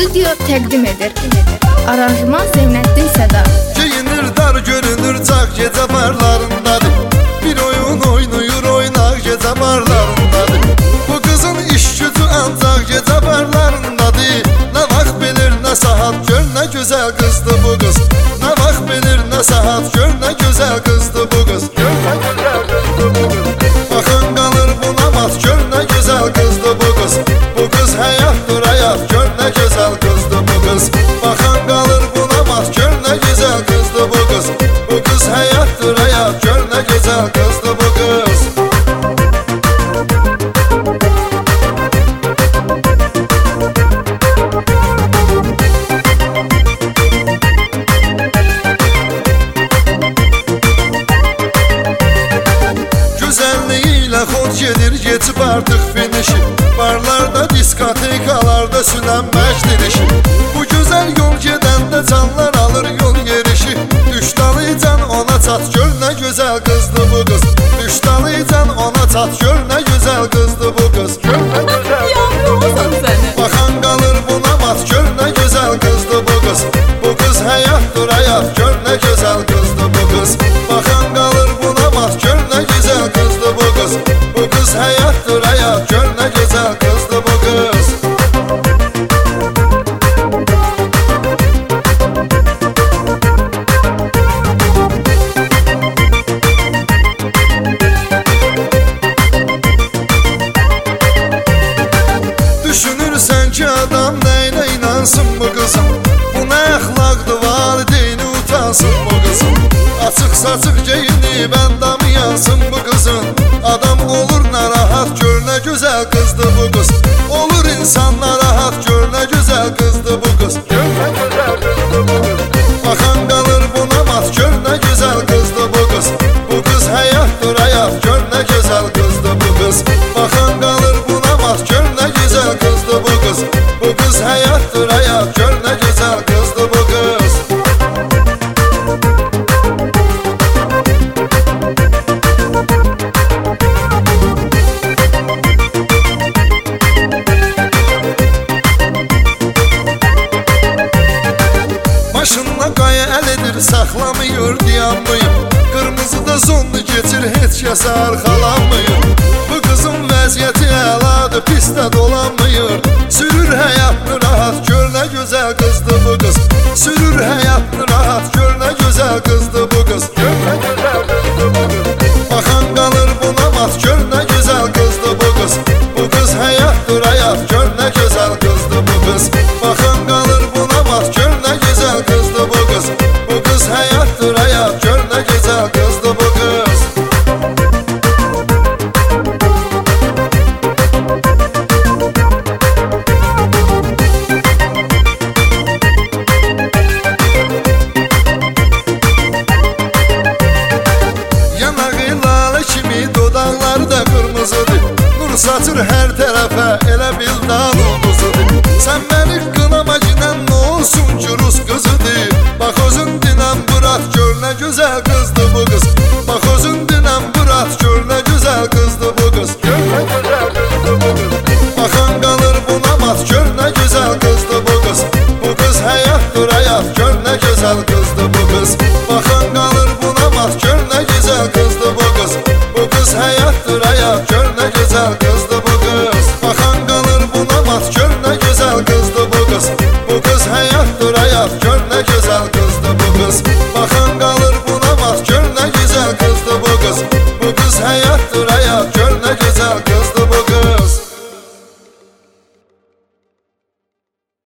Studio təqdim edir. Aranjman Zeynəddin Səda. Geyinir dar görünür caq gecə barlarındadır. Bir oyun oynayır oynaq gecə barlarındadır. Bu qızın iş gücü ancaq gecə barlarındadır. Nə vaxt bilir nə saat gör nə gözəl qızdı bu qız. Nə vaxt bilir nə saat gör nə gözəl qızdı bu qız. Baxan qalır buna mat gör nə gözəl qızdı bu qız. Bu qız həyatdır həyat gör nə gözəl qızdı bu qız. Baxan qalır buna mat gör nə gözəl qızdı bu qız. Bu qız həyatdır həyat gör nə gözəl qızdı bu qız. Gözəlliyiyle xod gedir geçib artıq finişi. Barlarda, diskotekalarda sünən məcdirişi. Bu gözəl yol gedəndə canlar alır yol yerişi. Düşdalıcan ona çat gör nə gözəl qızdı bu qız. Düşdalıcan ona çat gör nə gözəl qızdı bu qız. Baxan qalır buna mat gör nə gözəl qızdı bu qız. Bu qız həyatdır həyat gör nə gözəl qızdı bu qız. Baxan qalır buna mat gör nə gözəl qızdı bu qız. Bu qız həyatdır həyat gör nə gözəl qızdı bu qız. Düşünürsən ki adam nəyinə inansın bu qızım. Bu nə əxlaqdır valideyni utansın bu qızım. Açıq saçıq geyinib əndamı yansın bu qızın. Adam olur narahat gör nə gözəl qızdı bu qız. Olur insan narahat gör nə gözəl qızdı bu qız. Baxan qalır buna mat gör nə gözəl qızdı bu qız. Bu qız həyatdır həyat gör nə gözəl qızdı bu qız. Baxan qalır buna mat gör nə gözəl qızdı bu qız. Bu qız həyatdır həyat gör nə gözəl qızdı bu qız. Başında qaya əl edir saxlamıyor dayanmayıb. Qırmızı da zonlu geçir heç kəsə arxalanmayır. Bu qızın vəziyyəti əladır pis də dolanmıyor. Sürür həyatını rahat gör nə gözəl qızdı bu qız. Sürür həyatını rahat gör nə gözəl qızdı bu qız. Baxan qalır buna mat gör nə gözəl qızdı bu qız. Bu qız həyatdır həyat gör nə gözəl qızdı bu qız. Baxan qalır buna mat gör nə gözəl qızdı bu qız. Bu qız həyatdır həyat gör nə gözəl qızdı bu qız. Yanağı lalə kimi dodaqları da qırmızıdır. Nur saçır hər tərəfə elə bil dağ ulduzudur. Sən məni qınama ginən nə olsun ki rus qızıdır. Bax özün dinən bırat gör nə gözəl qızdı bu qız. Bax özün dinən bırat gör nə gözəl qızdı bu qız. Baxan qalır buna mat gör nə gözəl qızdı bu qız. Bu qız həyatdır həyat gör nə gözəl qızdı bu qız. Baxan qalır buna mat gör nə gözəl qızdı bu qız. Bu qız həyatdır həyat gör nə gözəl qızdı bu qız. Baxan qalır buna mat gör nə gözəl qızdı bu qız. Bu qız həyatdır həyat gör nə gözəl qızdı bu qız. Baxan qalır buna mat gör nə gözəl qızdı bu qız. Bu qız həyatdır həyat